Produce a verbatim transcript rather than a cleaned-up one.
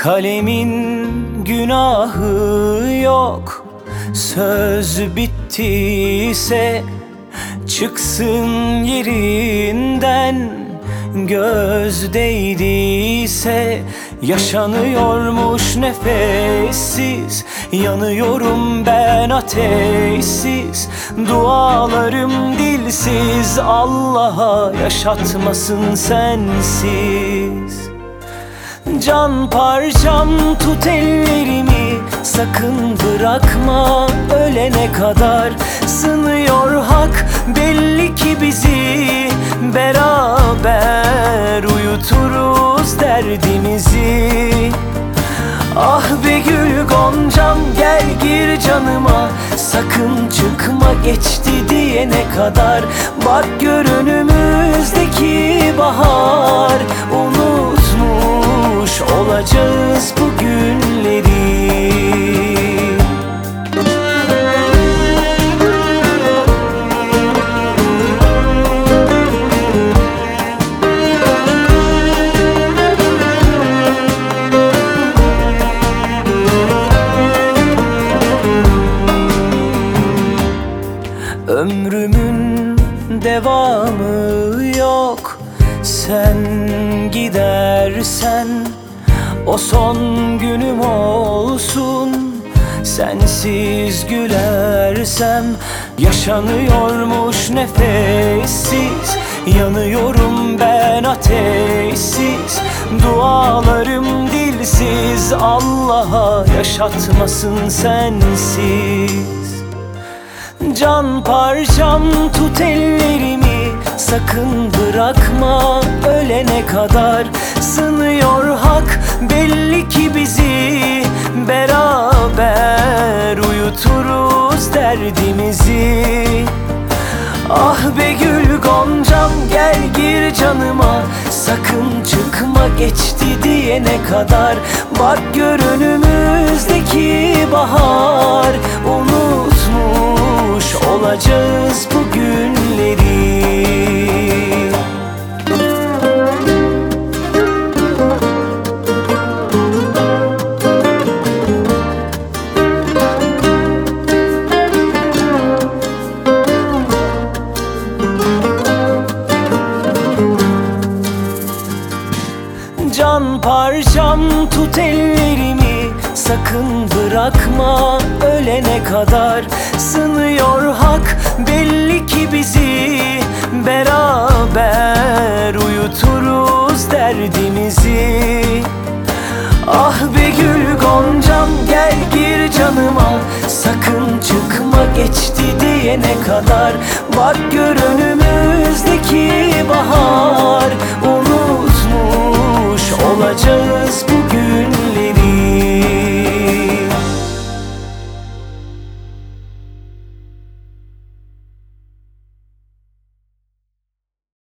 Kalemin günahı yok. Söz bittiyse çıksın yerinden. Göz değdiyse yaşanıyormuş nefessiz. Yanıyorum ben ateşsiz. Dualarım dilsiz, Allah'a yaşatmasın sensiz. Can parçam tut ellerimi, sakın bırakma ölene kadar. Sınıyor hak belli ki bizi, beraber uyuturuz derdimizi. Ah be gül goncam, gel gir canıma, sakın çıkma geçti diyene kadar. Bak gör önümüzdeki bahar, unutmuş olacağız bu günleri. Ömrümün devamı yok. Sen gidersen o son günüm olsun. Sensiz gülersem yaşanıyormuş nefessiz. Yanıyorum ben ateşsiz. Dualarım dilsiz, Allah'a yaşatmasın sensiz. Can parçam tut ellerimi, sakın bırakma ölene kadar. Sınıyor hak belli ki bizi, beraber uyuturuz derdimizi. Ah be gül goncam, gel gir canıma, sakın çıkma geçti diyene kadar. Bak gör önümüzdeki bahar, unutmuş olacağız bu günleri. Can parçam tut ellerimi, sakın bırakma ölene kadar. Sınıyor hak belli ki bizi, beraber uyuturuz derdimizi. Ah be gül goncam, gel gir canıma, sakın çıkma geçti diyene kadar. Bak gör önümüzdeki bahar, unutmuş olacağız bugün.